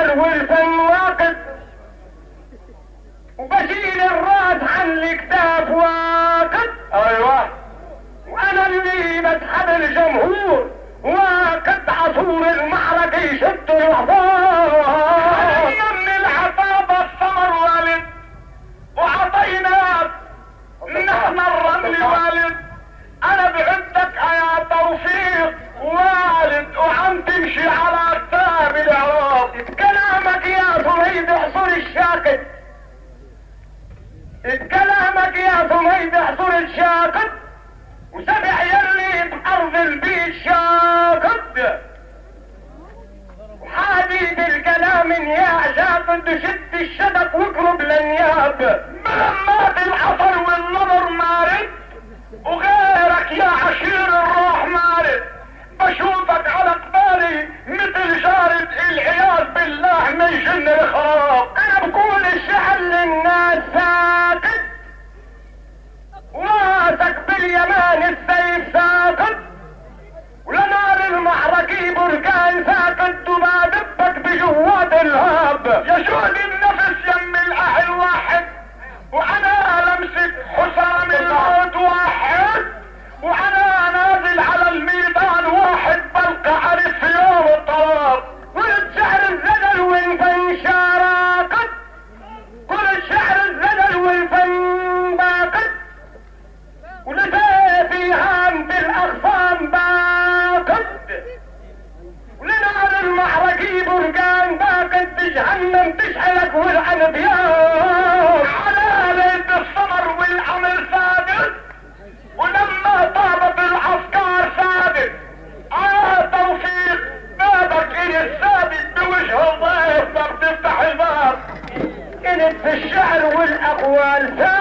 الشعر والفن واقف، وبشيل الراس عن الكتاب واقف. ايوه، وانا اللي بسحب الجمهور واقف عصور المعركة يشد الوحدان. من العطابة الثمر والد، وعطيناك نحن الرمل والد. انا بعدك يا توفيق والد، وعم تمشي على كتاب الاعراب. كلامك يا سميد احصر الشاكت، كلامك يا سميد احصر الشاكت، وسبع يلي بارض البيت شاكت. وحديد الكلام يا شاكت، شد الشدق واقرب للنياب. ملمات العصر والنظر مارد، وغيرك يا عشير الروح مارد. بشوفك على قبالي مثل جارد، العياذ بالله ما يجن الخراب. انا بقول الشعر للناس ساكت، راسك باليمان السيف ساكت، ولنار المعركي بركان ساكت، وما دبك بجواد الهاب. يا شهد النفس يم الاهل واحد، وانا لمسك حسام الموت واحد، وانا نازل على الميدان واحد، بلقى عرف في يوم الطلاب. قلت شعر الزلل والفن شراكت، قلت شعر الزلل والفن باقت، ولسيفي هام بالاغصان باقت، ولنار المعركي برقان باقت، بجهنم تشعلك والعنبيان. على ليت الصبر والعمل صادق، ولما طابت الافكار صادق. توفيق بابك الى الثابت، بوجه الضيف ما بتفتح الباب. كنت في الشعر والاقوال ثابت.